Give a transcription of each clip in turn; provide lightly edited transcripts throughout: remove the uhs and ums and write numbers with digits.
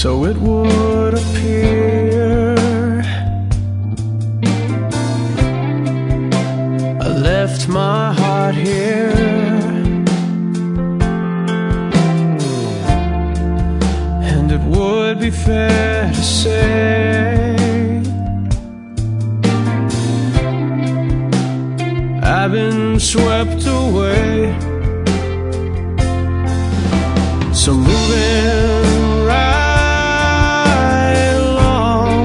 so it would appear. I left my heart here, and it would be fair to say I've been swept away. So moving right along,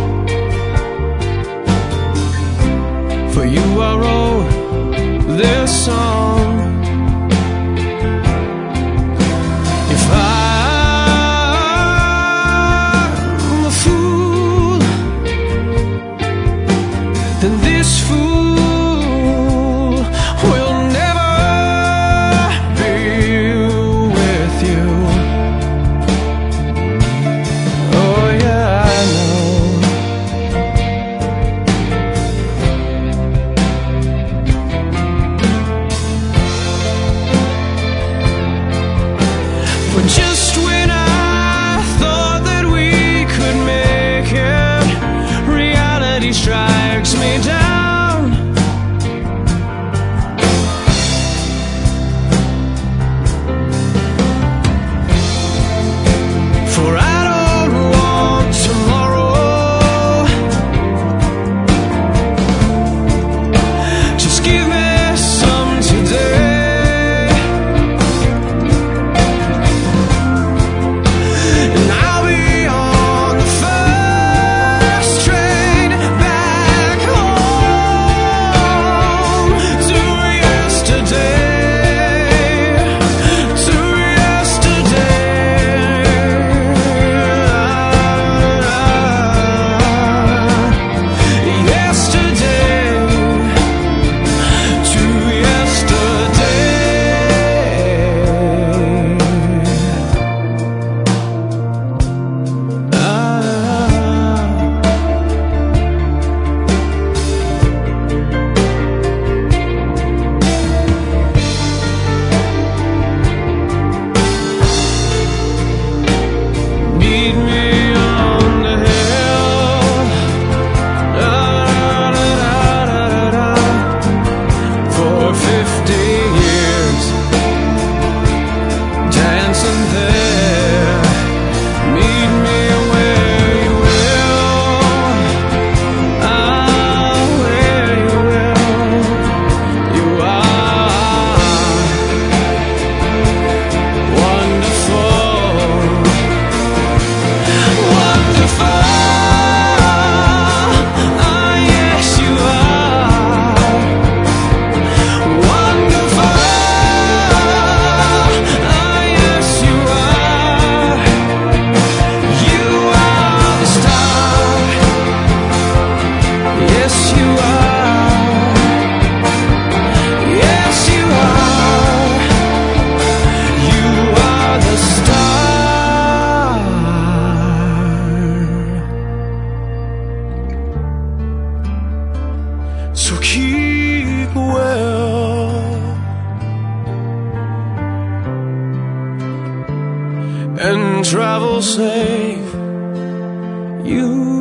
for you I wrote this song. If I'm a fool, then this fool will never be with you. Oh yeah, I know. But just when I thought that we could make it, reality strikes me down. For I don't want tomorrow, just give me some today, and I'll be on the first train back home to yesterday, to meet me on the hill, for 50 years, dancing there. Meet me where you will, where you will. You are wonderful, wonderful. Ah, yes, you are wonderful. Ah, yes, you are. You are the star. Yes, you are. Yes, you are. You are the star. So keep well and travel safe. You